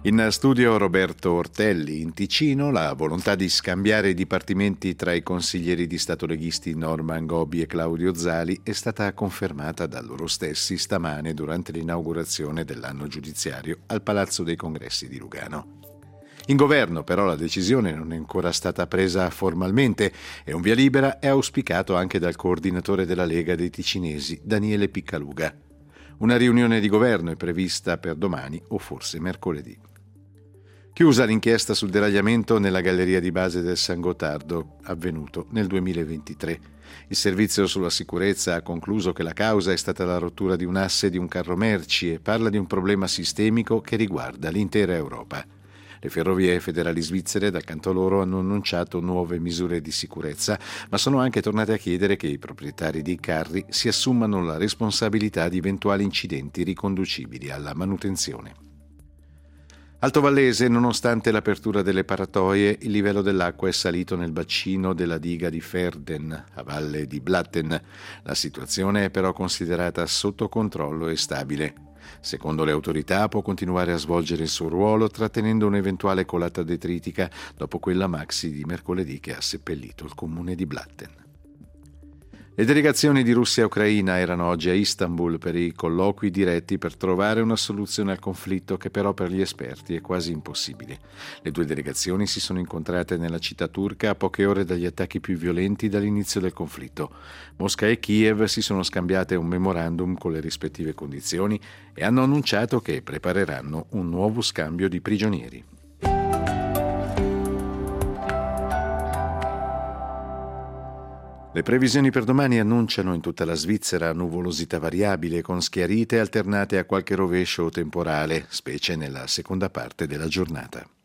In studio Roberto Ortelli. In Ticino la volontà di scambiare i dipartimenti tra i consiglieri di Stato leghisti Norman Gobi e Claudio Zali è stata confermata da loro stessi stamane durante l'inaugurazione dell'anno giudiziario al Palazzo dei Congressi di Lugano. In governo però la decisione non è ancora stata presa formalmente e un via libera è auspicato anche dal coordinatore della Lega dei Ticinesi, Daniele Piccaluga. Una riunione di governo è prevista per domani o forse mercoledì. Chiusa l'inchiesta sul deragliamento nella galleria di base del San Gottardo, avvenuto nel 2023. Il servizio sulla sicurezza ha concluso che la causa è stata la rottura di un asse di un carro merci e parla di un problema sistemico che riguarda l'intera Europa. Le ferrovie federali svizzere, dal canto loro, hanno annunciato nuove misure di sicurezza, ma sono anche tornate a chiedere che i proprietari dei carri si assumano la responsabilità di eventuali incidenti riconducibili alla manutenzione. Alto Vallese, nonostante l'apertura delle paratoie, il livello dell'acqua è salito nel bacino della diga di Verden, a valle di Blatten. La situazione è però considerata sotto controllo e stabile. Secondo le autorità può continuare a svolgere il suo ruolo trattenendo un'eventuale colata detritica dopo quella maxi di mercoledì che ha seppellito il comune di Blatten. Le delegazioni di Russia e Ucraina erano oggi a Istanbul per i colloqui diretti per trovare una soluzione al conflitto che però per gli esperti è quasi impossibile. Le due delegazioni si sono incontrate nella città turca a poche ore dagli attacchi più violenti dall'inizio del conflitto. Mosca e Kiev si sono scambiate un memorandum con le rispettive condizioni e hanno annunciato che prepareranno un nuovo scambio di prigionieri. Le previsioni per domani annunciano in tutta la Svizzera nuvolosità variabile con schiarite alternate a qualche rovescio temporale, specie nella seconda parte della giornata.